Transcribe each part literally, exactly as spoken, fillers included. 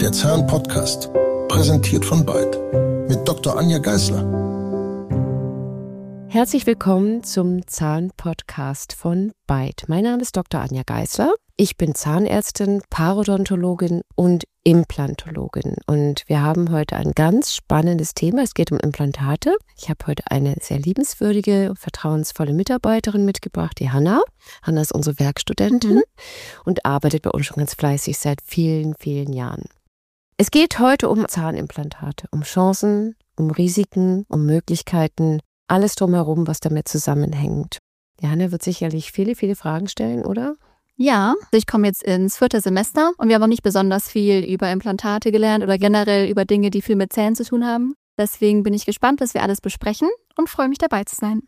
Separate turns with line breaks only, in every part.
Der Zahn-Podcast. Präsentiert von Byte. Mit Doktor Anja Geisler.
Herzlich willkommen zum Zahn-Podcast von Byte. Mein Name ist Doktor Anja Geisler. Ich bin Zahnärztin, Parodontologin und Implantologin. Und wir haben heute ein ganz spannendes Thema. Es geht um Implantate. Ich habe heute eine sehr liebenswürdige, vertrauensvolle Mitarbeiterin mitgebracht, die Hanna. Hanna ist unsere Werkstudentin mhm. und arbeitet bei uns schon ganz fleißig seit vielen, vielen Jahren. Es geht heute um Zahnimplantate, um Chancen, um Risiken, um Möglichkeiten, alles drumherum, was damit zusammenhängt. Die Hanna wird sicherlich viele, viele Fragen stellen, oder?
Ja, ich komme jetzt ins vierte Semester und wir haben noch nicht besonders viel über Implantate gelernt oder generell über Dinge, die viel mit Zähnen zu tun haben. Deswegen bin ich gespannt, was wir alles besprechen und freue mich, dabei zu sein.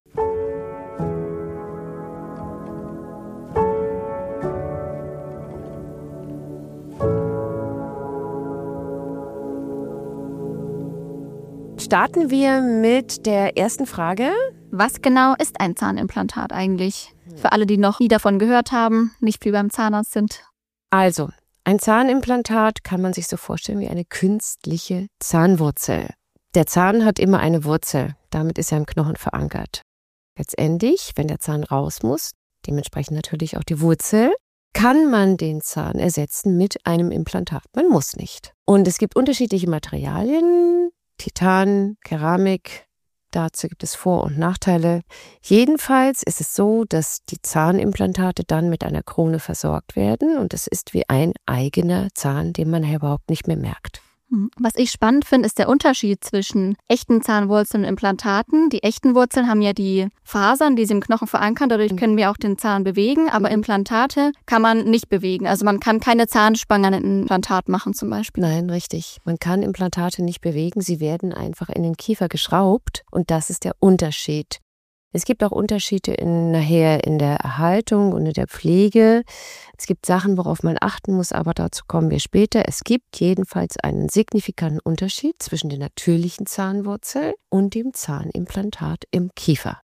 Starten wir mit der ersten Frage.
Was genau ist ein Zahnimplantat eigentlich? Für alle, die noch nie davon gehört haben, nicht viel beim Zahnarzt sind.
Also, ein Zahnimplantat kann man sich so vorstellen wie eine künstliche Zahnwurzel. Der Zahn hat immer eine Wurzel, damit ist er im Knochen verankert. Letztendlich, wenn der Zahn raus muss, dementsprechend natürlich auch die Wurzel, kann man den Zahn ersetzen mit einem Implantat. Man muss nicht. Und es gibt unterschiedliche Materialien, Titan, Keramik. Dazu gibt es Vor- und Nachteile. Jedenfalls ist es so, dass die Zahnimplantate dann mit einer Krone versorgt werden und es ist wie ein eigener Zahn, den man überhaupt nicht mehr merkt.
Was ich spannend finde, ist der Unterschied zwischen echten Zahnwurzeln und Implantaten. Die echten Wurzeln haben ja die Fasern, die sie im Knochen verankern. Dadurch können wir auch den Zahn bewegen, aber Implantate kann man nicht bewegen. Also man kann keine Zahnspange an ein Implantat machen zum Beispiel.
Nein, richtig. Man kann Implantate nicht bewegen. Sie werden einfach in den Kiefer geschraubt und das ist der Unterschied. Es gibt auch Unterschiede in, nachher in der Erhaltung und in der Pflege. Es gibt Sachen, worauf man achten muss, aber dazu kommen wir später. Es gibt jedenfalls einen signifikanten Unterschied zwischen der natürlichen Zahnwurzel und dem Zahnimplantat im Kiefer.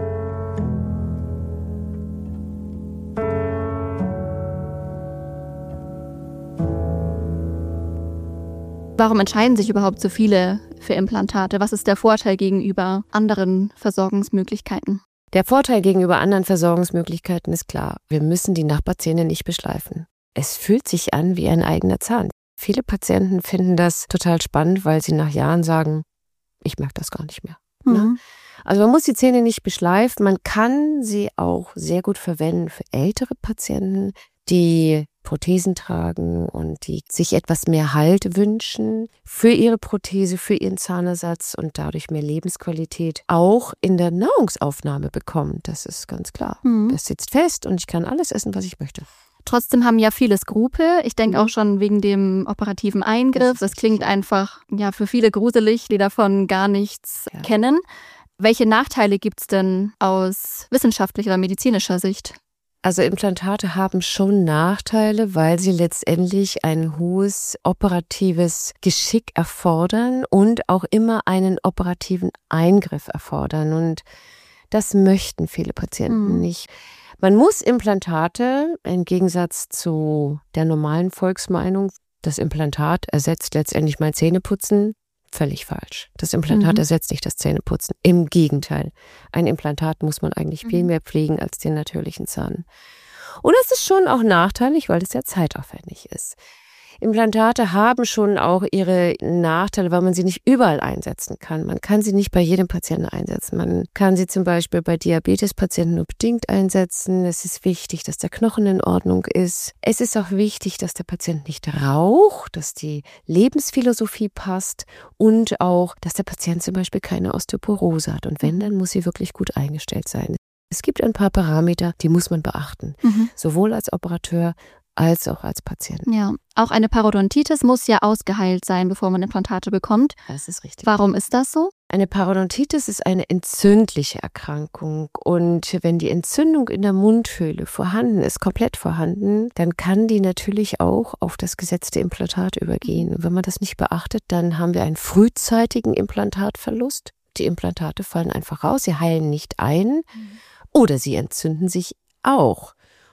Warum entscheiden sich überhaupt so viele für Implantate? Was ist der Vorteil gegenüber anderen Versorgungsmöglichkeiten?
Der Vorteil gegenüber anderen Versorgungsmöglichkeiten ist klar. Wir müssen die Nachbarzähne nicht beschleifen. Es fühlt sich an wie ein eigener Zahn. Viele Patienten finden das total spannend, weil sie nach Jahren sagen, ich merke das gar nicht mehr. Mhm. Ne? Also man muss die Zähne nicht beschleifen. Man kann sie auch sehr gut verwenden für ältere Patienten, die Prothesen tragen und die sich etwas mehr Halt wünschen für ihre Prothese, für ihren Zahnersatz und dadurch mehr Lebensqualität auch in der Nahrungsaufnahme bekommen. Das ist ganz klar. Mhm. Das sitzt fest und ich kann alles essen, was ich möchte.
Trotzdem haben ja viele Skrupel. Ich denke auch schon wegen dem operativen Eingriff. Das klingt einfach ja für viele gruselig, die davon gar nichts ja. kennen. Welche Nachteile gibt es denn aus wissenschaftlicher oder medizinischer Sicht?
Also Implantate haben schon Nachteile, weil sie letztendlich ein hohes operatives Geschick erfordern und auch immer einen operativen Eingriff erfordern. Und das möchten viele Patienten mhm. nicht. Man muss Implantate, im Gegensatz zu der normalen Volksmeinung, das Implantat ersetzt letztendlich mein Zähneputzen, völlig falsch. Das Implantat mhm. ersetzt nicht das Zähneputzen. Im Gegenteil. Ein Implantat muss man eigentlich mhm. viel mehr pflegen als den natürlichen Zahn. Und es ist schon auch nachteilig, weil es sehr zeitaufwendig ist. Implantate haben schon auch ihre Nachteile, weil man sie nicht überall einsetzen kann. Man kann sie nicht bei jedem Patienten einsetzen. Man kann sie zum Beispiel bei Diabetespatienten nur bedingt einsetzen. Es ist wichtig, dass der Knochen in Ordnung ist. Es ist auch wichtig, dass der Patient nicht raucht, dass die Lebensphilosophie passt und auch, dass der Patient zum Beispiel keine Osteoporose hat. Und wenn, dann muss sie wirklich gut eingestellt sein. Es gibt ein paar Parameter, die muss man beachten, mhm. sowohl als Operateur als auch als Patient.
Ja, auch eine Parodontitis muss ja ausgeheilt sein, bevor man Implantate bekommt.
Das ist richtig.
Warum ist das so?
Eine Parodontitis ist eine entzündliche Erkrankung und wenn die Entzündung in der Mundhöhle vorhanden ist, komplett vorhanden, dann kann die natürlich auch auf das gesetzte Implantat übergehen. Und wenn man das nicht beachtet, dann haben wir einen frühzeitigen Implantatverlust. Die Implantate fallen einfach raus, sie heilen nicht ein mhm. oder sie entzünden sich auch.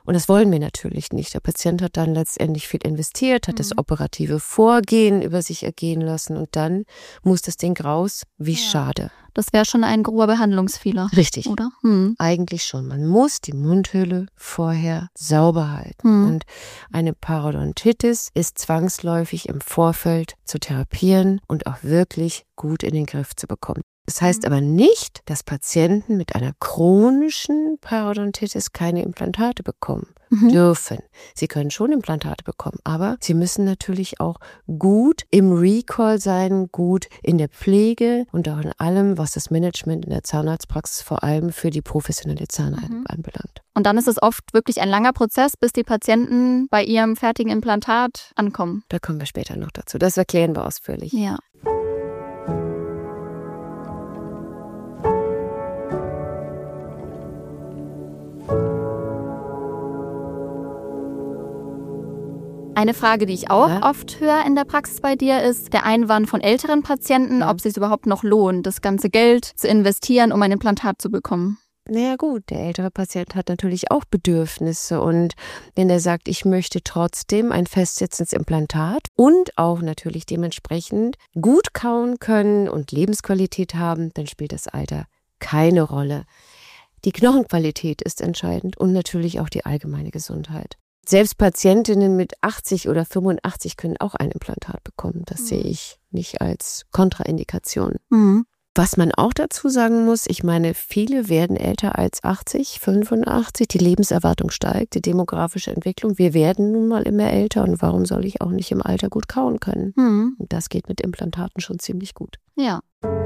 Und das wollen wir natürlich nicht. Der Patient hat dann letztendlich viel investiert, hat mhm. das operative Vorgehen über sich ergehen lassen und dann muss das Ding raus. Wie ja. schade.
Das wäre schon ein grober Behandlungsfehler.
Richtig.
Oder? Hm.
Eigentlich schon. Man muss die Mundhöhle vorher sauber halten. Hm. Und eine Parodontitis ist zwangsläufig im Vorfeld zu therapieren und auch wirklich gut in den Griff zu bekommen. Das heißt aber nicht, dass Patienten mit einer chronischen Parodontitis keine Implantate bekommen mhm. dürfen. Sie können schon Implantate bekommen, aber sie müssen natürlich auch gut im Recall sein, gut in der Pflege und auch in allem, was das Management in der Zahnarztpraxis vor allem für die professionelle Zahnreinigung mhm. anbelangt.
Und dann ist es oft wirklich ein langer Prozess, bis die Patienten bei ihrem fertigen Implantat ankommen.
Da kommen wir später noch dazu. Das erklären wir ausführlich.
Ja. Eine Frage, die ich auch ja. oft höre in der Praxis bei dir, ist der Einwand von älteren Patienten, ja. ob es sich überhaupt noch lohnt, das ganze Geld zu investieren, um ein Implantat zu bekommen.
Naja gut, der ältere Patient hat natürlich auch Bedürfnisse und wenn er sagt, ich möchte trotzdem ein festsitzendes Implantat und auch natürlich dementsprechend gut kauen können und Lebensqualität haben, dann spielt das Alter keine Rolle. Die Knochenqualität ist entscheidend und natürlich auch die allgemeine Gesundheit. Selbst Patientinnen mit achtzig oder fünfundachtzig können auch ein Implantat bekommen. Das mhm. sehe ich nicht als Kontraindikation. Mhm. Was man auch dazu sagen muss, ich meine, viele werden älter als achtzig, fünfundachtzig. Die Lebenserwartung steigt, die demografische Entwicklung. Wir werden nun mal immer älter und warum soll ich auch nicht im Alter gut kauen können? Mhm. Und das geht mit Implantaten schon ziemlich gut.
Ja.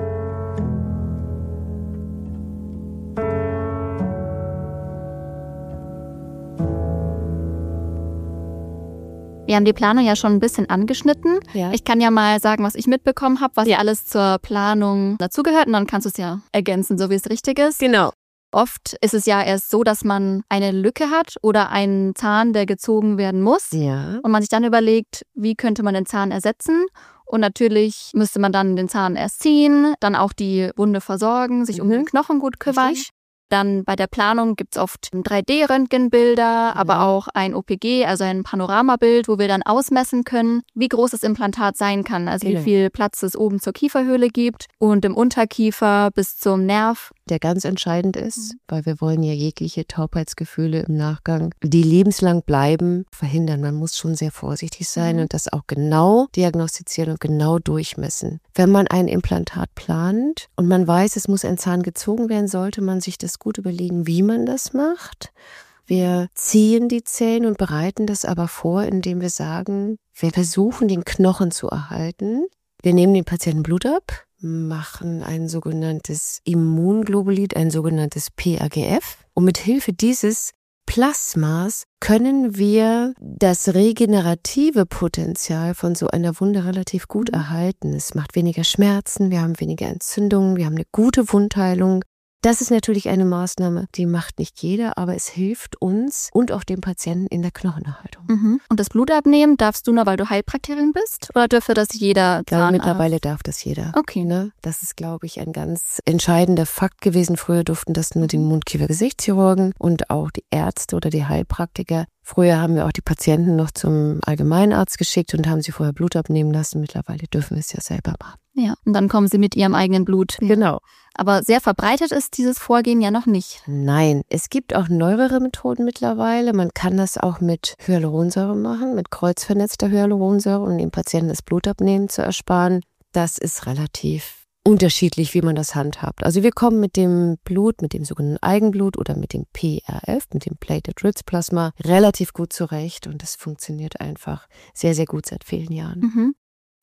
Wir haben die Planung ja schon ein bisschen angeschnitten. Ja. Ich kann ja mal sagen, was ich mitbekommen habe, was ja alles zur Planung dazugehört. Und dann kannst du es ja ergänzen, so wie es richtig ist.
Genau.
Oft ist es ja erst so, dass man eine Lücke hat oder einen Zahn, der gezogen werden muss.
Ja.
Und man sich dann überlegt, wie könnte man den Zahn ersetzen. Und natürlich müsste man dann den Zahn erst ziehen, dann auch die Wunde versorgen, sich mhm. um den Knochen gut kümmern. Dann bei der Planung gibt es oft drei D Röntgenbilder, mhm. aber auch ein O P G, also ein Panoramabild, wo wir dann ausmessen können, wie groß das Implantat sein kann. Also genau. wie viel Platz es oben zur Kieferhöhle gibt und im Unterkiefer bis zum Nerv.
Der ganz entscheidend ist, mhm. weil wir wollen ja jegliche Taubheitsgefühle im Nachgang, die lebenslang bleiben, verhindern. Man muss schon sehr vorsichtig sein mhm. und das auch genau diagnostizieren und genau durchmessen. Wenn man ein Implantat plant und man weiß, es muss ein Zahn gezogen werden, sollte man sich das gut überlegen, wie man das macht. Wir ziehen die Zähne und bereiten das aber vor, indem wir sagen, wir versuchen, den Knochen zu erhalten. Wir nehmen den Patienten Blut ab, machen ein sogenanntes Immunglobulit, ein sogenanntes P A G F. Und mit Hilfe dieses Plasmas können wir das regenerative Potenzial von so einer Wunde relativ gut erhalten. Es macht weniger Schmerzen, wir haben weniger Entzündungen, wir haben eine gute Wundheilung. Das ist natürlich eine Maßnahme, die macht nicht jeder, aber es hilft uns und auch dem Patienten in der Knochenerhaltung.
Mhm. Und das Blut abnehmen darfst du nur, weil du Heilpraktikerin bist? Oder dürfte das jeder Zahnarzt?
Mittlerweile darf das jeder.
Okay.
Ne? Das ist, glaube ich, ein ganz entscheidender Fakt gewesen. Früher durften das nur die Mund-Kiefer-Gesichtschirurgen und auch die Ärzte oder die Heilpraktiker. Früher haben wir auch die Patienten noch zum Allgemeinarzt geschickt und haben sie vorher Blut abnehmen lassen. Mittlerweile dürfen wir es ja selber machen.
Ja, und dann kommen sie mit ihrem eigenen Blut.
Genau.
Aber sehr verbreitet ist dieses Vorgehen ja noch nicht.
Nein, es gibt auch neuere Methoden mittlerweile. Man kann das auch mit Hyaluronsäure machen, mit kreuzvernetzter Hyaluronsäure, um dem Patienten das Blut abnehmen zu ersparen. Das ist relativ unterschiedlich, wie man das handhabt. Also wir kommen mit dem Blut, mit dem sogenannten Eigenblut oder mit dem P R F, mit dem Platelet Rich Plasma, relativ gut zurecht und das funktioniert einfach sehr, sehr gut seit vielen Jahren.
Mhm.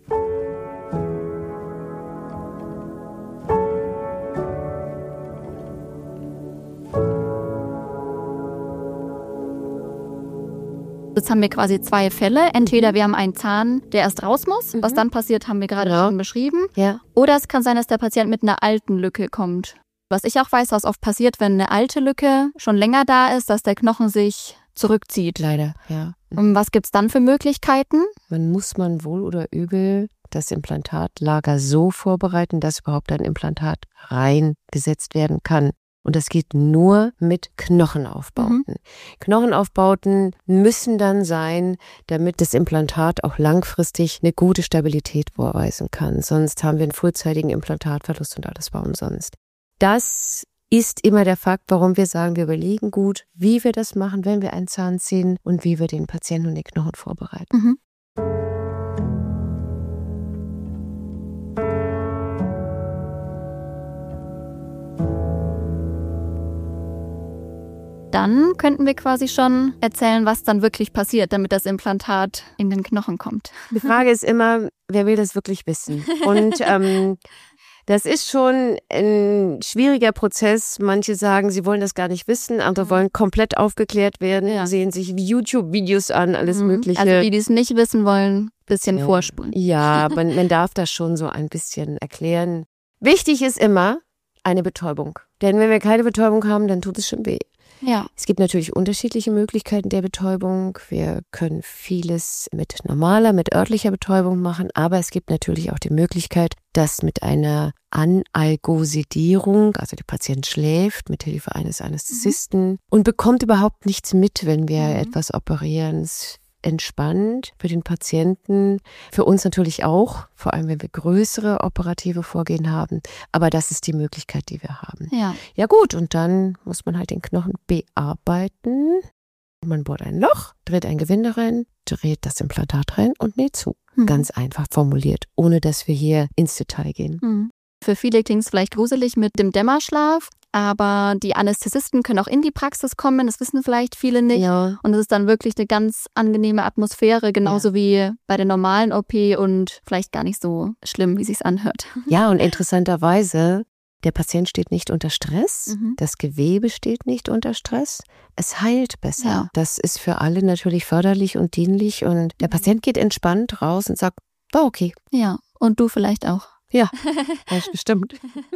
Jetzt haben wir quasi zwei Fälle. Entweder wir haben einen Zahn, der erst raus muss. Mhm. Was dann passiert, haben wir gerade
genau.
schon beschrieben.
Ja.
Oder es kann sein, dass der Patient mit einer alten Lücke kommt. Was ich auch weiß, was oft passiert, wenn eine alte Lücke schon länger da ist, dass der Knochen sich zurückzieht.
Leider, ja.
Und was gibt es dann für Möglichkeiten?
Man muss man wohl oder übel das Implantatlager so vorbereiten, dass überhaupt ein Implantat reingesetzt werden kann. Und das geht nur mit Knochenaufbauten. Mhm. Knochenaufbauten müssen dann sein, damit das Implantat auch langfristig eine gute Stabilität vorweisen kann. Sonst haben wir einen frühzeitigen Implantatverlust und alles war umsonst. Das ist immer der Fakt, warum wir sagen, wir überlegen gut, wie wir das machen, wenn wir einen Zahn ziehen und wie wir den Patienten und den Knochen vorbereiten.
Mhm. Dann könnten wir quasi schon erzählen, was dann wirklich passiert, damit das Implantat in den Knochen kommt.
Die Frage ist immer, wer will das wirklich wissen? Und ähm, das ist schon ein schwieriger Prozess. Manche sagen, sie wollen das gar nicht wissen, andere wollen komplett aufgeklärt werden, ja. sehen sich YouTube-Videos an, alles mhm. Mögliche.
Also die, die es nicht wissen wollen, ein bisschen
ja.
vorspulen.
Ja, man, man darf das schon so ein bisschen erklären. Wichtig ist immer eine Betäubung. Denn wenn wir keine Betäubung haben, dann tut es schon weh.
Ja.
Es gibt natürlich unterschiedliche Möglichkeiten der Betäubung. Wir können vieles mit normaler, mit örtlicher Betäubung machen, aber es gibt natürlich auch die Möglichkeit, dass mit einer Analgosidierung, also der Patient schläft mit Hilfe eines Anästhesisten mhm. und bekommt überhaupt nichts mit, wenn wir mhm. etwas operieren. Es entspannt für den Patienten, für uns natürlich auch, vor allem wenn wir größere operative Vorgehen haben, aber das ist die Möglichkeit, die wir haben.
Ja,
ja gut, und dann muss man halt den Knochen bearbeiten. Man bohrt ein Loch, dreht ein Gewinde rein, dreht das Implantat rein und näht zu. Mhm. Ganz einfach formuliert, ohne dass wir hier ins Detail gehen.
Mhm. Für viele klingt es vielleicht gruselig mit dem Dämmerschlaf, aber die Anästhesisten können auch in die Praxis kommen, das wissen vielleicht viele nicht.
Ja.
Und es ist dann wirklich eine ganz angenehme Atmosphäre, genauso ja. wie bei der normalen O P und vielleicht gar nicht so schlimm, wie es sich anhört.
Ja, und interessanterweise, der Patient steht nicht unter Stress,
mhm.
das Gewebe steht nicht unter Stress, es heilt besser.
Ja.
Das ist für alle natürlich förderlich und dienlich und der Patient geht entspannt raus und sagt, war okay.
Ja, und du vielleicht auch.
Ja, das bestimmt.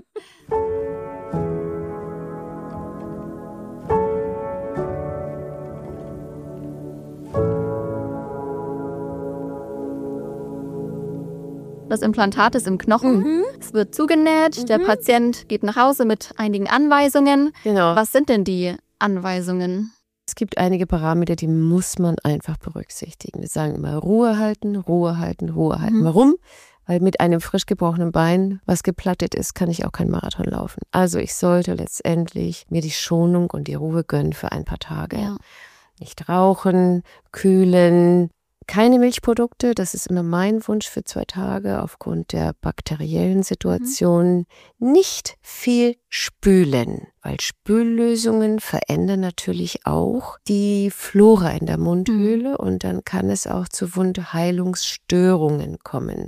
Das Implantat ist im Knochen, mhm. es wird zugenäht, mhm. der Patient geht nach Hause mit einigen Anweisungen.
Genau.
Was sind denn die Anweisungen?
Es gibt einige Parameter, die muss man einfach berücksichtigen. Wir sagen immer Ruhe halten, Ruhe halten, Ruhe halten. Mhm. Warum? Weil mit einem frisch gebrochenen Bein, was geplattet ist, kann ich auch keinen Marathon laufen. Also ich sollte letztendlich mir die Schonung und die Ruhe gönnen für ein paar Tage.
Ja.
Nicht rauchen, kühlen, keine Milchprodukte, das ist immer mein Wunsch für zwei Tage aufgrund der bakteriellen Situation. Mhm. Nicht viel spülen, weil Spüllösungen verändern natürlich auch die Flora in der Mundhöhle mhm. und dann kann es auch zu Wundheilungsstörungen kommen.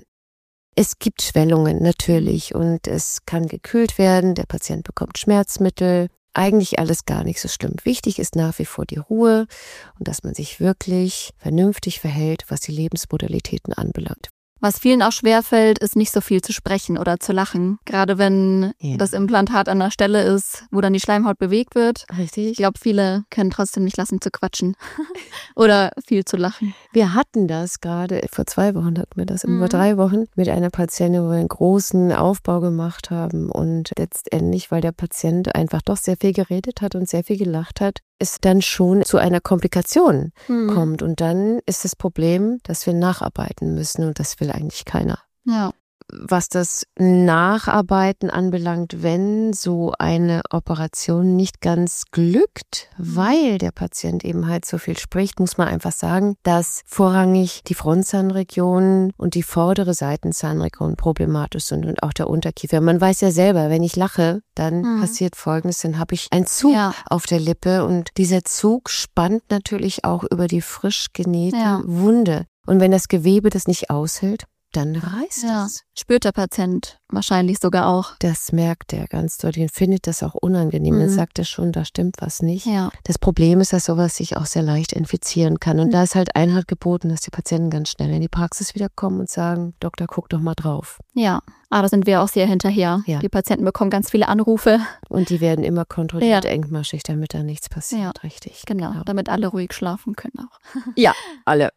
Es gibt Schwellungen natürlich und es kann gekühlt werden, der Patient bekommt Schmerzmittel. Eigentlich alles gar nicht so schlimm. Wichtig ist nach wie vor die Ruhe und dass man sich wirklich vernünftig verhält, was die Lebensmodalitäten anbelangt.
Was vielen auch schwerfällt, ist nicht so viel zu sprechen oder zu lachen. Gerade wenn ja. das Implantat an der Stelle ist, wo dann die Schleimhaut bewegt wird.
Richtig.
Ich glaube, viele können trotzdem nicht lassen zu quatschen oder viel zu lachen.
Wir hatten das gerade, vor zwei Wochen hatten wir das, mhm. über drei Wochen, mit einer Patientin, wo wir einen großen Aufbau gemacht haben. Und letztendlich, weil der Patient einfach doch sehr viel geredet hat und sehr viel gelacht hat, es dann schon zu einer Komplikation mhm. kommt. Und dann ist das Problem, dass wir nacharbeiten müssen und das will eigentlich keiner.
Ja.
Was das Nacharbeiten anbelangt, wenn so eine Operation nicht ganz glückt, weil der Patient eben halt so viel spricht, muss man einfach sagen, dass vorrangig die Frontzahnregion und die vordere Seitenzahnregion problematisch sind und auch der Unterkiefer. Man weiß ja selber, wenn ich lache, dann mhm. passiert Folgendes, dann habe ich einen Zug ja. auf der Lippe und dieser Zug spannt natürlich auch über die frisch genähte ja. Wunde. Und wenn das Gewebe das nicht aushält, dann reißt
ja.
es.
Spürt der Patient wahrscheinlich sogar auch.
Das merkt er ganz deutlich und findet das auch unangenehm. Mhm. Dann sagt er schon, da stimmt was nicht.
Ja.
Das Problem ist, dass sowas sich auch sehr leicht infizieren kann. Und mhm. da ist halt Einhalt geboten, dass die Patienten ganz schnell in die Praxis wiederkommen und sagen, Doktor, guck doch mal drauf.
Ja, aber da sind wir auch sehr hinterher.
Ja.
Die Patienten bekommen ganz viele Anrufe.
Und die werden immer kontrolliert,
ja.
engmaschig, damit da nichts passiert.
Ja.
Richtig.
Genau, genau, damit alle ruhig schlafen können auch.
Ja, alle.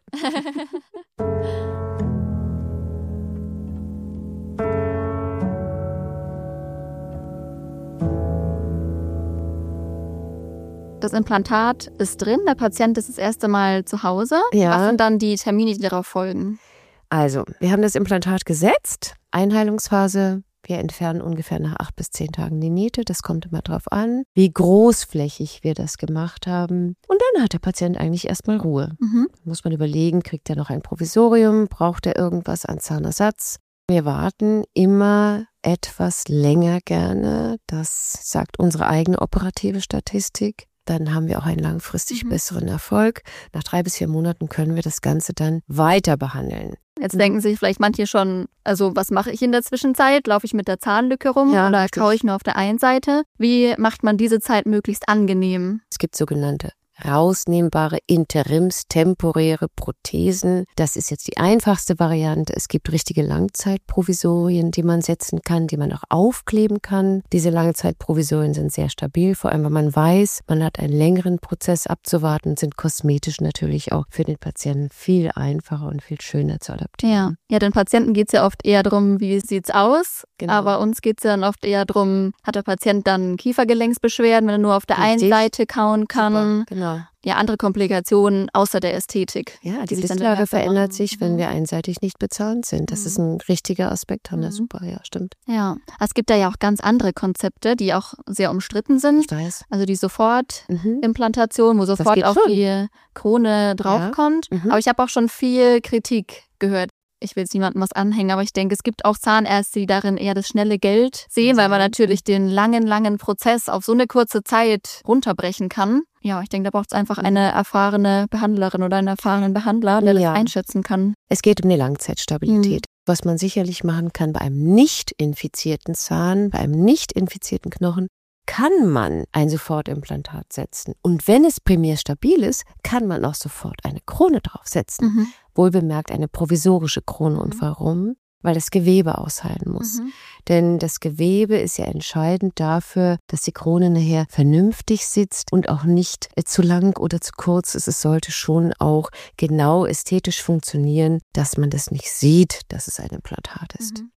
Das Implantat ist drin, der Patient ist das erste Mal zu Hause.
Ja.
Was sind dann die Termine, die darauf folgen?
Also, wir haben das Implantat gesetzt, Einheilungsphase. Wir entfernen ungefähr nach acht bis zehn Tagen die Niete. Das kommt immer drauf an, wie großflächig wir das gemacht haben. Und dann hat der Patient eigentlich erstmal Ruhe.
Mhm.
Muss man überlegen, kriegt er noch ein Provisorium? Braucht er irgendwas an Zahnersatz? Wir warten immer etwas länger gerne. Das sagt unsere eigene operative Statistik. Dann haben wir auch einen langfristig
Mhm.
besseren Erfolg. Nach drei bis vier Monaten können wir das Ganze dann weiter behandeln.
Jetzt denken sich vielleicht manche schon, also was mache ich in der Zwischenzeit? Laufe ich mit der Zahnlücke rum
Ja,
oder
richtig.
kaue ich nur auf der einen Seite? Wie macht man diese Zeit möglichst angenehm?
Es gibt sogenannte rausnehmbare interimstemporäre Prothesen. Das ist jetzt die einfachste Variante. Es gibt richtige Langzeitprovisorien, die man setzen kann, die man auch aufkleben kann. Diese Langzeitprovisorien sind sehr stabil, vor allem wenn man weiß, man hat einen längeren Prozess abzuwarten, sind kosmetisch natürlich auch für den Patienten viel einfacher und viel schöner zu adaptieren.
Ja, ja, den Patienten geht es ja oft eher darum, wie sieht's aus.
Genau.
Aber uns geht es dann oft eher darum, hat der Patient dann Kiefergelenksbeschwerden, wenn er nur auf der einen
Richtig.
Seite kauen kann.
Super, genau.
Ja, andere Komplikationen außer der Ästhetik.
Ja, die
sich dann
Sitzlage
bemerkbar
verändert
machen.
sich, wenn wir einseitig nicht bezahnt sind. Das
Mhm.
ist ein richtiger Aspekt. Haben
Mhm.
das super, ja, stimmt.
Ja, es gibt da ja auch ganz andere Konzepte, die auch sehr umstritten sind.
Ich weiß.
Also die Sofortimplantation,
Mhm.
wo sofort
geht
auf
schon.
die Krone draufkommt.
Mhm.
Aber ich habe auch schon viel Kritik gehört. Ich will jetzt niemandem was anhängen, aber ich denke, es gibt auch Zahnärzte, die darin eher das schnelle Geld sehen, weil man natürlich den langen, langen Prozess auf so eine kurze Zeit runterbrechen kann. Ja, ich denke, da braucht es einfach eine erfahrene Behandlerin oder einen erfahrenen Behandler, der
Ja.
das einschätzen kann.
Es geht um die Langzeitstabilität. Was man sicherlich machen kann bei einem nicht infizierten Zahn, bei einem nicht infizierten Knochen, kann man ein Sofortimplantat setzen. Und wenn es primär stabil ist, kann man auch sofort eine Krone draufsetzen.
Mhm.
Wohlbemerkt eine provisorische Krone. Und
Mhm.
warum? Weil das Gewebe aushalten muss.
Mhm.
Denn das Gewebe ist ja entscheidend dafür, dass die Krone nachher vernünftig sitzt und auch nicht äh, zu lang oder zu kurz ist. Es sollte schon auch genau ästhetisch funktionieren, dass man das nicht sieht, dass es ein Implantat ist.
Mhm.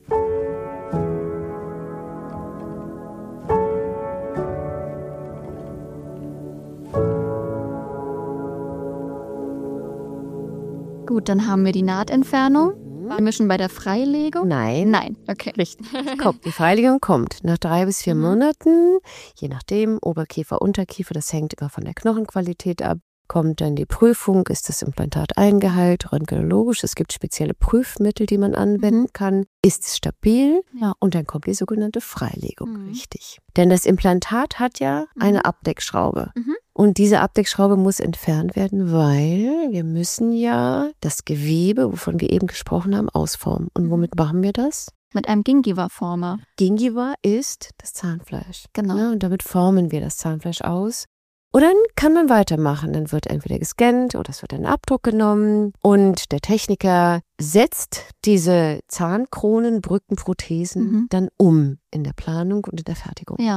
Gut, dann haben wir die Nahtentfernung. Waren wir schon bei der Freilegung?
Nein.
Nein, okay.
Richtig. Kommt. Die Freilegung kommt nach drei bis vier
Mhm.
Monaten, je nachdem, Oberkiefer, Unterkiefer, das hängt immer von der Knochenqualität ab. Kommt dann die Prüfung, ist das Implantat eingeheilt, röntgenologisch, es gibt spezielle Prüfmittel, die man anwenden
Mhm.
kann. Ist es stabil?
Ja.
Und dann kommt die sogenannte Freilegung,
Mhm.
richtig. Denn das Implantat hat ja
Mhm.
eine Abdeckschraube.
Mhm.
Und diese Abdeckschraube muss entfernt werden, weil wir müssen ja das Gewebe, wovon wir eben gesprochen haben, ausformen. Und
Mhm.
womit machen wir das?
Mit einem Gingiva-Former.
Gingiva ist das Zahnfleisch.
Genau.
Ja, und damit formen wir das Zahnfleisch aus. Und dann kann man weitermachen. Dann wird entweder gescannt oder es wird ein Abdruck genommen. Und der Techniker setzt diese Zahnkronen, Brücken, Prothesen
Mhm.
dann um in der Planung und in der Fertigung.
Ja.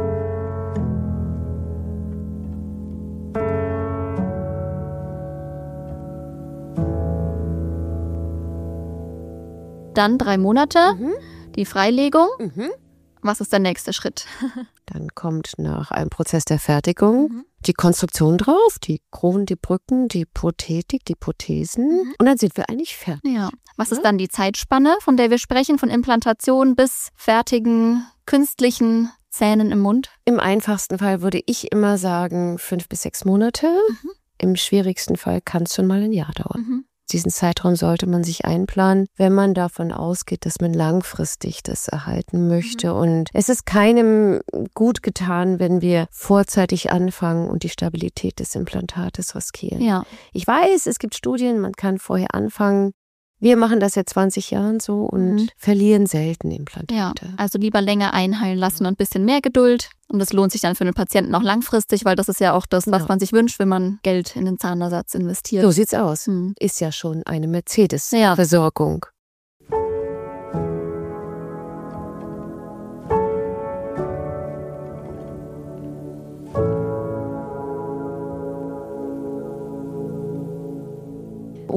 Dann drei Monate,
Mhm.
die Freilegung.
Mhm.
Was ist der nächste Schritt?
Dann kommt nach einem Prozess der Fertigung
Mhm.
die Konstruktion drauf, die Kronen, die Brücken, die Prothetik, die Prothesen.
Mhm.
Und dann sind wir eigentlich fertig.
Ja. Was
Ja.
ist dann die Zeitspanne, von der wir sprechen, von Implantation bis fertigen künstlichen Zähnen im Mund?
Im einfachsten Fall würde ich immer sagen fünf bis sechs Monate.
Mhm.
Im schwierigsten Fall kann es schon mal ein Jahr dauern.
Mhm.
Diesen Zeitraum sollte man sich einplanen, wenn man davon ausgeht, dass man langfristig das erhalten möchte.
Mhm.
Und es ist keinem gut getan, wenn wir vorzeitig anfangen und die Stabilität des Implantates riskieren.
Ja.
Ich weiß, es gibt Studien, man kann vorher anfangen. Wir machen das seit zwanzig Jahren so und
Mhm.
verlieren selten
Ja,
Implantate.
also lieber länger einheilen lassen und ein bisschen mehr Geduld. Und das lohnt sich dann für den Patienten auch langfristig, weil das ist ja auch das, was
Ja.
man sich wünscht, wenn man Geld in den Zahnersatz investiert.
So sieht's aus.
Hm.
Ist ja schon eine
Ja.
Mercedes-Versorgung.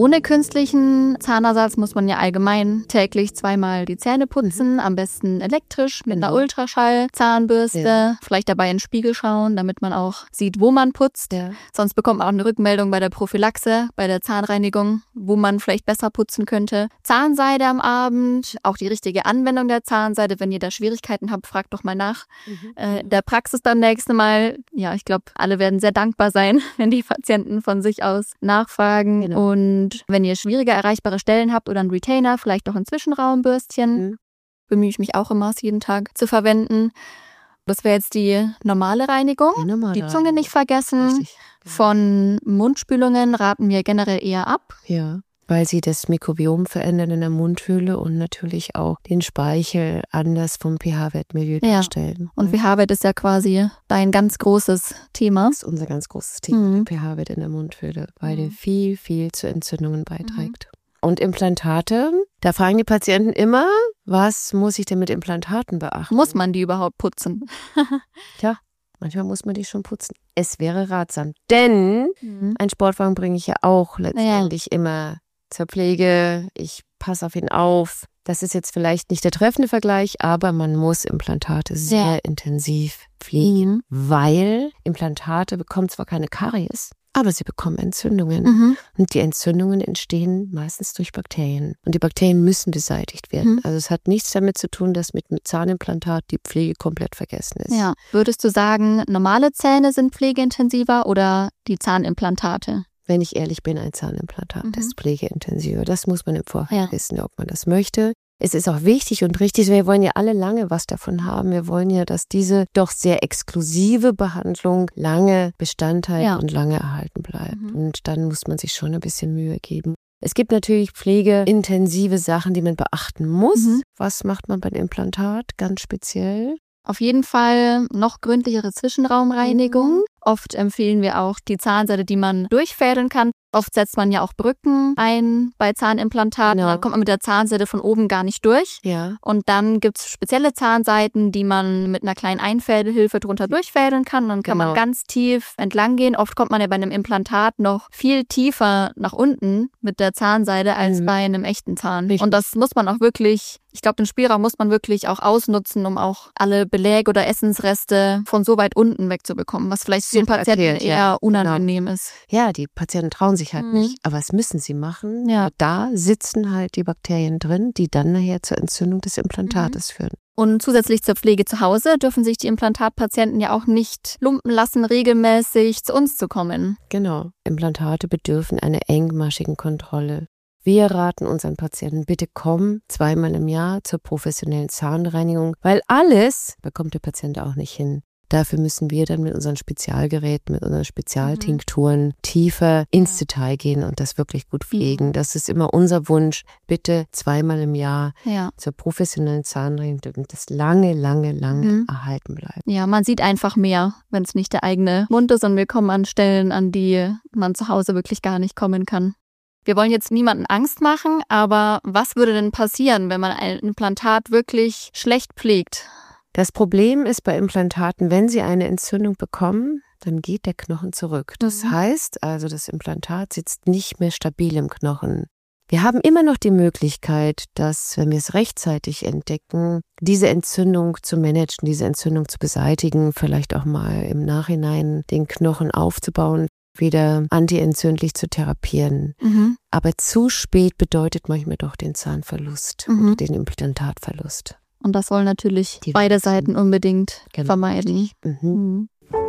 Ohne künstlichen Zahnersatz muss man ja allgemein täglich zweimal die Zähne putzen, mhm. am besten elektrisch mit genau. einer Ultraschall-Zahnbürste, ja. vielleicht dabei in den Spiegel schauen, damit man auch sieht, wo man putzt. Ja. Sonst bekommt man auch eine Rückmeldung bei der Prophylaxe, bei der Zahnreinigung, wo man vielleicht besser putzen könnte. Zahnseide am Abend, auch die richtige Anwendung der Zahnseide. Wenn ihr da Schwierigkeiten habt, fragt doch mal nach. Mhm. Äh, der Praxis beim nächsten Mal. Ja, ich glaube, alle werden sehr dankbar sein, wenn die Patienten von sich aus nachfragen. Genau. Und wenn ihr schwieriger erreichbare Stellen habt oder einen Retainer, vielleicht auch ein Zwischenraumbürstchen, mhm. bemühe ich mich auch immer, es jeden Tag zu verwenden. Das wäre jetzt die normale Reinigung. Die, normale die Zunge nicht vergessen. Richtig. Von Mundspülungen raten wir generell eher ab.
Ja, weil sie das Mikrobiom verändern in der Mundhöhle und natürlich auch den Speichel anders vom pH-Wertmilieu ja. darstellen.
Und pH-Wert ist ja quasi dein ganz großes Thema.
Das ist unser ganz großes Thema, mhm. pH-Wert in der Mundhöhle, weil der viel, viel zu Entzündungen beiträgt. Mhm. Und Implantate, da fragen die Patienten immer, was muss ich denn mit Implantaten beachten?
Muss man die überhaupt putzen?
Tja, manchmal muss man die schon putzen. Es wäre ratsam, denn mhm. einen Sportwagen bringe ich ja auch letztendlich ja. immer zur Pflege. Ich passe auf ihn auf. Das ist jetzt vielleicht nicht der treffende Vergleich, aber man muss Implantate sehr ja. intensiv pflegen, mhm. weil Implantate bekommen zwar keine Karies, aber sie bekommen Entzündungen. Mhm. Und die Entzündungen entstehen meistens durch Bakterien. Und die Bakterien müssen beseitigt werden. Mhm. Also es hat nichts damit zu tun, dass mit, mit Zahnimplantat die Pflege komplett vergessen ist.
Ja. Würdest du sagen, normale Zähne sind pflegeintensiver oder die Zahnimplantate?
Wenn ich ehrlich bin, ein Zahnimplantat mhm. ist pflegeintensiver. Das muss man im Vorfeld ja. wissen, ob man das möchte. Es ist auch wichtig und richtig, wir wollen ja alle lange was davon haben. Wir wollen ja, dass diese doch sehr exklusive Behandlung lange Bestand hat ja. und lange erhalten bleibt. Mhm. Und dann muss man sich schon ein bisschen Mühe geben. Es gibt natürlich pflegeintensive Sachen, die man beachten muss. Mhm. Was macht man beim Implantat ganz speziell?
Auf jeden Fall noch gründlichere Zwischenraumreinigung. Mhm. Oft empfehlen wir auch die Zahnseide, die man durchfädeln kann. Oft setzt man ja auch Brücken ein bei Zahnimplantaten. Genau. Da kommt man mit der Zahnseide von oben gar nicht durch. Ja. Und dann gibt's spezielle Zahnseiten, die man mit einer kleinen Einfädelhilfe drunter durchfädeln kann. Dann kann genau. man ganz tief entlang gehen. Oft kommt man ja bei einem Implantat noch viel tiefer nach unten mit der Zahnseide als mhm. bei einem echten Zahn. Richtig. Und das muss man auch wirklich, ich glaube, den Spielraum muss man wirklich auch ausnutzen, um auch alle Beläge oder Essensreste von so weit unten wegzubekommen, was vielleicht für den Patienten erzählt, eher ja. unangenehm genau. ist.
Ja, die Patienten trauen sich halt mhm. nicht, aber das müssen sie machen. Ja. Da sitzen halt die Bakterien drin, die dann nachher zur Entzündung des Implantates mhm. führen.
Und zusätzlich zur Pflege zu Hause dürfen sich die Implantatpatienten ja auch nicht lumpen lassen, regelmäßig zu uns zu kommen.
Genau, Implantate bedürfen einer engmaschigen Kontrolle. Wir raten unseren Patienten, bitte komm zweimal im Jahr zur professionellen Zahnreinigung, weil alles bekommt der Patient auch nicht hin. Dafür müssen wir dann mit unseren Spezialgeräten, mit unseren Spezialtinkturen mhm. tiefer ins Detail gehen und das wirklich gut pflegen. Mhm. Das ist immer unser Wunsch. Bitte zweimal im Jahr ja. zur professionellen Zahnreinigung, damit das lange, lange, lange mhm. erhalten bleibt.
Ja, man sieht einfach mehr, wenn es nicht der eigene Mund ist und wir kommen an Stellen, an die man zu Hause wirklich gar nicht kommen kann. Wir wollen jetzt niemanden Angst machen, aber was würde denn passieren, wenn man ein Implantat wirklich schlecht pflegt?
Das Problem ist bei Implantaten, wenn sie eine Entzündung bekommen, dann geht der Knochen zurück. Das mhm. heißt also, das Implantat sitzt nicht mehr stabil im Knochen. Wir haben immer noch die Möglichkeit, dass, wenn wir es rechtzeitig entdecken, diese Entzündung zu managen, diese Entzündung zu beseitigen, vielleicht auch mal im Nachhinein den Knochen aufzubauen, wieder antientzündlich zu therapieren. Mhm. Aber zu spät bedeutet manchmal doch den Zahnverlust mhm. oder den Implantatverlust.
Und das wollen natürlich die beide Seiten unbedingt genau. vermeiden. Mhm. Mhm.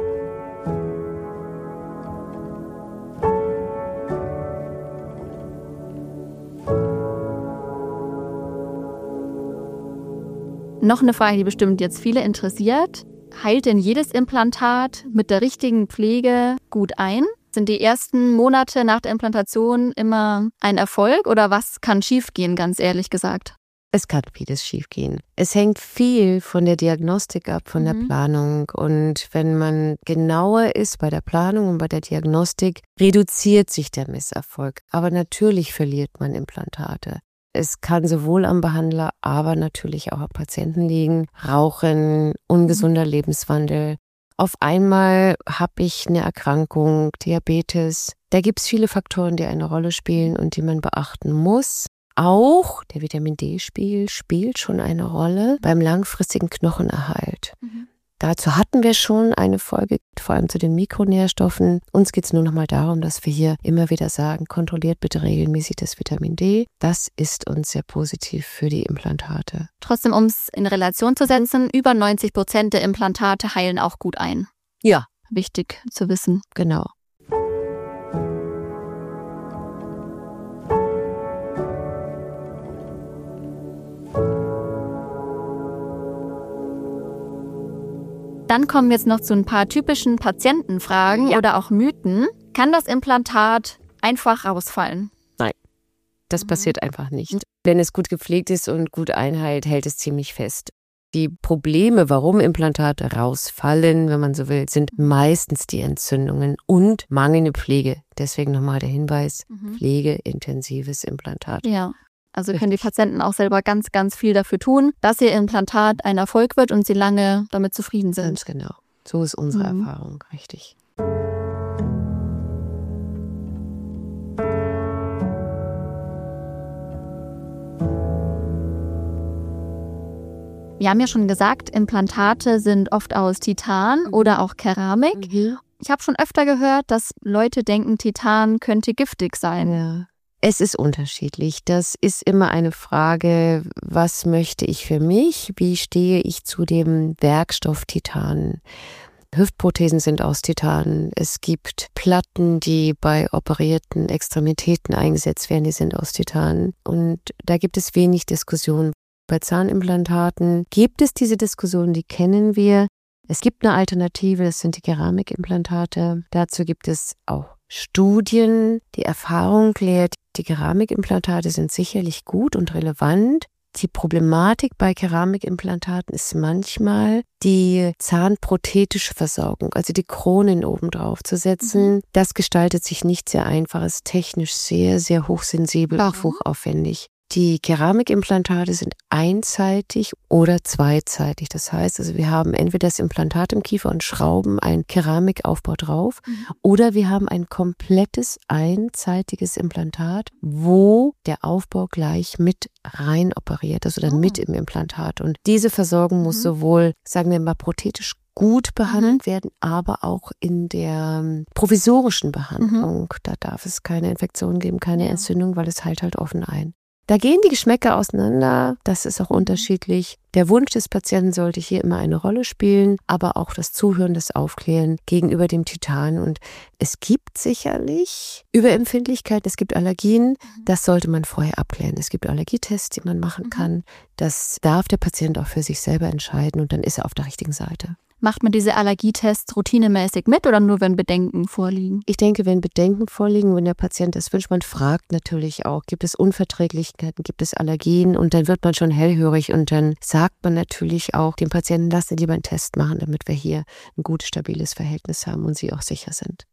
Noch eine Frage, die bestimmt jetzt viele interessiert. Heilt denn jedes Implantat mit der richtigen Pflege gut ein? Sind die ersten Monate nach der Implantation immer ein Erfolg oder was kann schiefgehen, ganz ehrlich gesagt?
Es kann vieles schiefgehen. Es hängt viel von der Diagnostik ab, von mhm. der Planung. Und wenn man genauer ist bei der Planung und bei der Diagnostik, reduziert sich der Misserfolg. Aber natürlich verliert man Implantate. Es kann sowohl am Behandler, aber natürlich auch am Patienten liegen. Rauchen, ungesunder Lebenswandel. Auf einmal habe ich eine Erkrankung, Diabetes, Da gibt es viele Faktoren, die eine Rolle spielen und die man beachten muss. Auch der Vitamin D-Spiegel spielt schon eine Rolle beim langfristigen Knochenerhalt. Mhm. Dazu hatten wir schon eine Folge, vor allem zu den Mikronährstoffen. Uns geht es nur noch mal darum, dass wir hier immer wieder sagen, kontrolliert bitte regelmäßig das Vitamin D. Das ist uns sehr positiv für die Implantate.
Trotzdem, um es in Relation zu setzen, über neunzig Prozent der Implantate heilen auch gut ein.
Ja.
Wichtig zu wissen.
Genau.
Dann kommen wir jetzt noch zu ein paar typischen Patientenfragen ja. oder auch Mythen. Kann das Implantat einfach rausfallen?
Nein, das mhm. passiert einfach nicht. Wenn es gut gepflegt ist und gut einheilt, hält es ziemlich fest. Die Probleme, warum Implantate rausfallen, wenn man so will, sind meistens die Entzündungen und mangelnde Pflege. Deswegen nochmal der Hinweis, mhm. pflegeintensives Implantat.
Ja. Also können die Patienten auch selber ganz, ganz viel dafür tun, dass ihr Implantat ein Erfolg wird und sie lange damit zufrieden sind.
Ganz genau. So ist unsere mhm. Erfahrung, richtig.
Wir haben ja schon gesagt, Implantate sind oft aus Titan mhm. oder auch Keramik. Mhm. Ich habe schon öfter gehört, dass Leute denken, Titan könnte giftig sein.
Ja. Es ist unterschiedlich. Das ist immer eine Frage, was möchte ich für mich? Wie stehe ich zu dem Werkstoff Titan? Hüftprothesen sind aus Titan. Es gibt Platten, die bei operierten Extremitäten eingesetzt werden, die sind aus Titan. Und da gibt es wenig Diskussion. Bei Zahnimplantaten gibt es diese Diskussion, die kennen wir. Es gibt eine Alternative, das sind die Keramikimplantate. Dazu gibt es auch Studien. Die Erfahrung lehrt, die Keramikimplantate sind sicherlich gut und relevant. Die Problematik bei Keramikimplantaten ist manchmal die zahnprothetische Versorgung, also die Kronen obendrauf zu setzen. Mhm. Das gestaltet sich nicht sehr einfach, ist technisch sehr, sehr hochsensibel, auch hochaufwendig. Die Keramikimplantate sind einseitig oder zweizeitig. Das heißt, also wir haben entweder das Implantat im Kiefer und schrauben einen Keramikaufbau drauf mhm. oder wir haben ein komplettes einseitiges Implantat, wo der Aufbau gleich mit rein operiert ist oder oh. mit im Implantat. Und diese Versorgung mhm. muss sowohl, sagen wir mal, prothetisch gut behandelt mhm. werden, aber auch in der provisorischen Behandlung. Mhm. Da darf es keine Infektion geben, keine ja. Entzündung, weil es heilt halt offen ein. Da gehen die Geschmäcker auseinander, das ist auch unterschiedlich. Der Wunsch des Patienten sollte hier immer eine Rolle spielen, aber auch das Zuhören, das Aufklären gegenüber dem Titan. Und es gibt sicherlich Überempfindlichkeit, es gibt Allergien, das sollte man vorher abklären. Es gibt Allergietests, die man machen kann. Das darf der Patient auch für sich selber entscheiden und dann ist er auf der richtigen Seite.
Macht man diese Allergietests routinemäßig mit oder nur, wenn Bedenken vorliegen?
Ich denke, wenn Bedenken vorliegen, wenn der Patient das wünscht, man fragt natürlich auch, gibt es Unverträglichkeiten, gibt es Allergien und dann wird man schon hellhörig und dann sagt man natürlich auch dem Patienten, lass dir lieber einen Test machen, damit wir hier ein gutes, stabiles Verhältnis haben und sie auch sicher sind.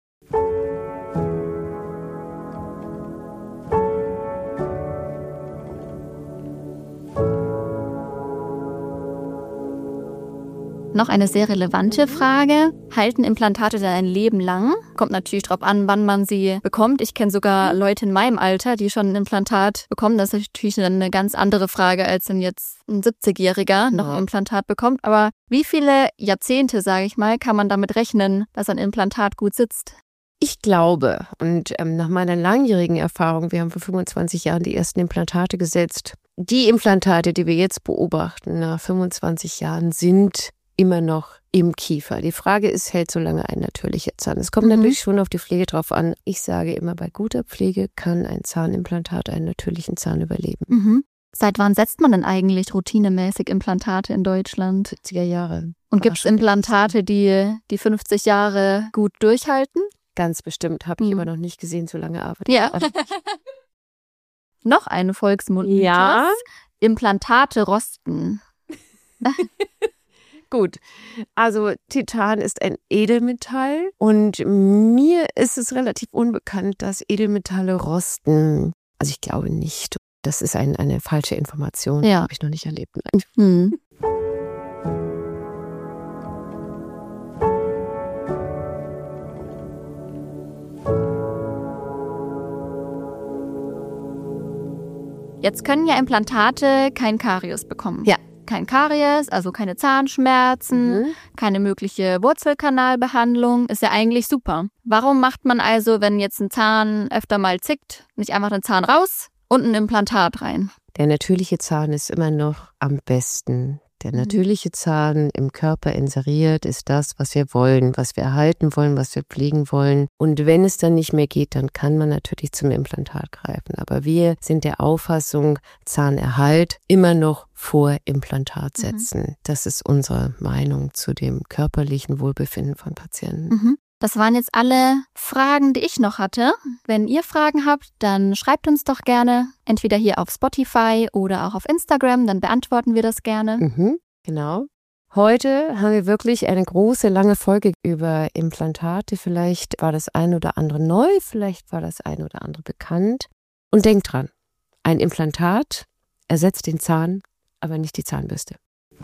Noch eine sehr relevante Frage. Halten Implantate denn ein Leben lang? Kommt natürlich drauf an, wann man sie bekommt. Ich kenne sogar Leute in meinem Alter, die schon ein Implantat bekommen. Das ist natürlich eine ganz andere Frage, als wenn jetzt ein siebzigjähriger noch ein Implantat bekommt. Aber wie viele Jahrzehnte, sage ich mal, kann man damit rechnen, dass ein Implantat gut sitzt?
Ich glaube, und ähm, nach meiner langjährigen Erfahrung, wir haben vor fünfundzwanzig Jahren die ersten Implantate gesetzt. Die Implantate, die wir jetzt beobachten, nach fünfundzwanzig Jahren, sind immer noch im Kiefer. Die Frage ist, hält so lange ein natürlicher Zahn? Es kommt mhm. natürlich schon auf die Pflege drauf an. Ich sage immer, bei guter Pflege kann ein Zahnimplantat einen natürlichen Zahn überleben.
Mhm. Seit wann setzt man denn eigentlich routinemäßig Implantate in Deutschland?
siebziger Jahre.
Und gibt es Implantate, die die fünfzig Jahre gut durchhalten?
Ganz bestimmt. Habe ich mhm. aber noch nicht gesehen, so lange arbeite
ja. Noch eine Volksmund.
Ja.
Implantate rosten.
Gut, also Titan ist ein Edelmetall und mir ist es relativ unbekannt, dass Edelmetalle rosten. Also ich glaube nicht. Das ist ein, eine falsche Information.
Ja.
Habe ich noch nicht erlebt. Nein.
Hm. Jetzt können ja Implantate kein Karies bekommen.
Ja.
Kein Karies, also keine Zahnschmerzen, mhm. keine mögliche Wurzelkanalbehandlung. Ist ja eigentlich super. Warum macht man also, wenn jetzt ein Zahn öfter mal zickt, nicht einfach den Zahn raus und ein Implantat rein?
Der natürliche Zahn ist immer noch am besten. Der natürliche Zahn im Körper inseriert ist das, was wir wollen, was wir erhalten wollen, was wir pflegen wollen. Und wenn es dann nicht mehr geht, dann kann man natürlich zum Implantat greifen. Aber wir sind der Auffassung, Zahnerhalt immer noch vor Implantat setzen. Mhm. Das ist unsere Meinung zu dem körperlichen Wohlbefinden von Patienten.
Mhm. Das waren jetzt alle Fragen, die ich noch hatte. Wenn ihr Fragen habt, dann schreibt uns doch gerne, entweder hier auf Spotify oder auch auf Instagram, dann beantworten wir das gerne.
Mhm, genau. Heute haben wir wirklich eine große, lange Folge über Implantate. Vielleicht war das ein oder andere neu, vielleicht war das ein oder andere bekannt. Und denkt dran, ein Implantat ersetzt den Zahn, aber nicht die Zahnbürste.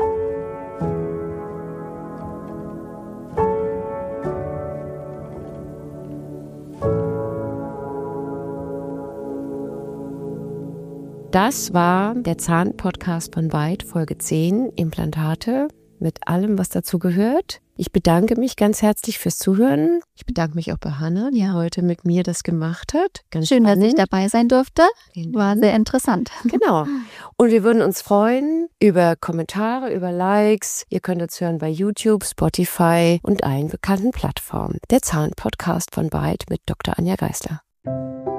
Das war der Zahn-Podcast von Veit, Folge zehn, Implantate, mit allem, was dazu gehört. Ich bedanke mich ganz herzlich fürs Zuhören. Ich bedanke mich auch bei Hannah, die heute mit mir das gemacht hat.
Ganz schön, spannend, dass ich dabei sein durfte. War sehr interessant.
Genau. Und wir würden uns freuen über Kommentare, über Likes. Ihr könnt uns hören bei YouTube, Spotify und allen bekannten Plattformen. Der Zahn-Podcast von Veit mit Doktor Anja Geisler.